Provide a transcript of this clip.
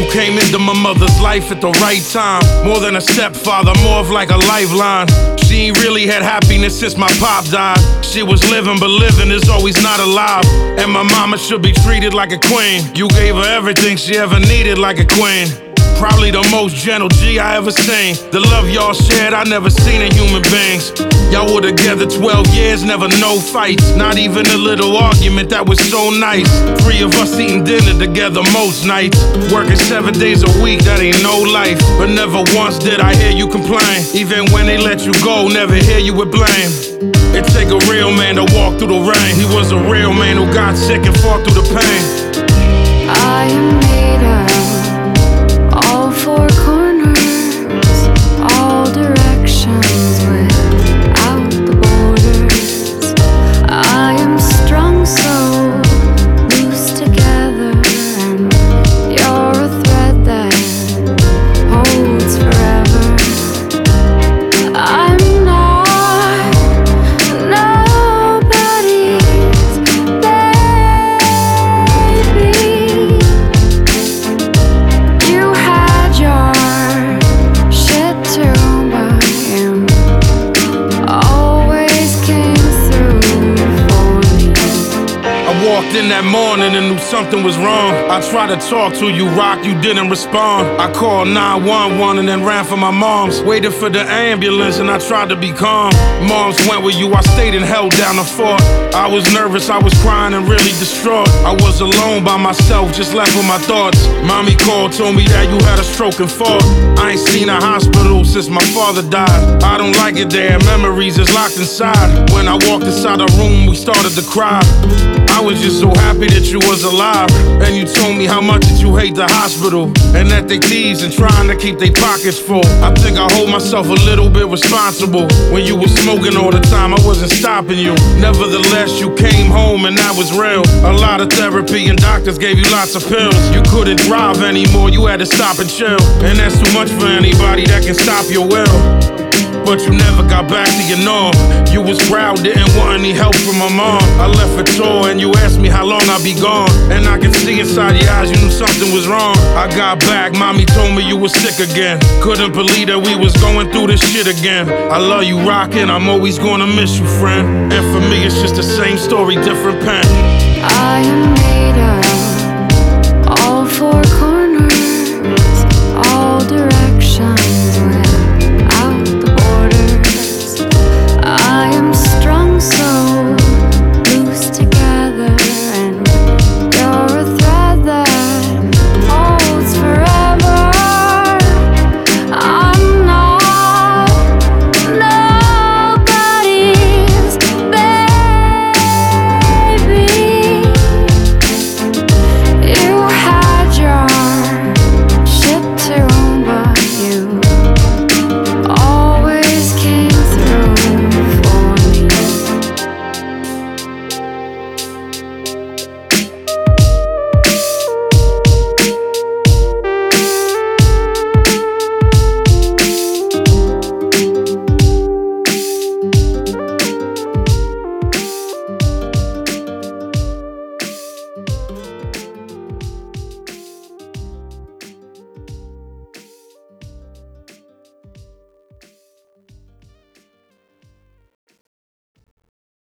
came into my mother's life at the right time. More than a stepfather, more of like a lifeline. She ain't really had happiness since my pop died. She was living, but living is always not alive. And my mama should be treated like a queen. You gave her everything she ever needed like a queen. Probably the most gentle G I ever seen. The love y'all shared, I never seen in human beings. Y'all were together 12 years, never no fights. Not even a little argument, that was so nice. 3 of us eating dinner together most nights. Working 7 days a week, that ain't no life. But never once did I hear you complain. Even when they let you go, never hear you with blame. It take a real man to walk through the rain. He was a real man who got sick and fought through the pain. I am made of all four corners, all directions without the borders. I am strung so loose together, and you're a thread that holds forever. I'm not nobody's baby. You had your shit too, but you always came through for me. I walked in that morning and knew something was wrong. I tried to talk to you, Rock, you didn't respond. I called 911 and then ran for my mom's. Waited for the ambulance and I tried to be calm. Moms went with you, I stayed and held down the fort. I was nervous, I was crying and really distraught. I was alone by myself, just left with my thoughts. Mommy called, told me that you had a stroke and fought. I ain't seen a hospital since my father died. I don't like it there, memories is locked inside. When I walked inside the room, we started to cry. I was just so happy that you was alive. And you told me how much that you hate the hospital, and that they thieves and trying to keep their pockets full. I think I hold myself a little bit responsible. When you was smoking all the time, I wasn't stopping you. Nevertheless, you came home and that was real. A lot of therapy and doctors gave you lots of pills. You couldn't drive anymore, you had to stop and chill. And that's too much for anybody that can stop your will. But you never got back to your norm. You was proud, didn't want any help from my mom. I left for tour and you asked me how long I'd be gone. And I can see inside your eyes you knew something was wrong. I got back, mommy told me you was sick again. Couldn't believe that we was going through this shit again. I love you, rockin', I'm always gonna miss you, friend. And for me it's just the same story, different pen. I am made of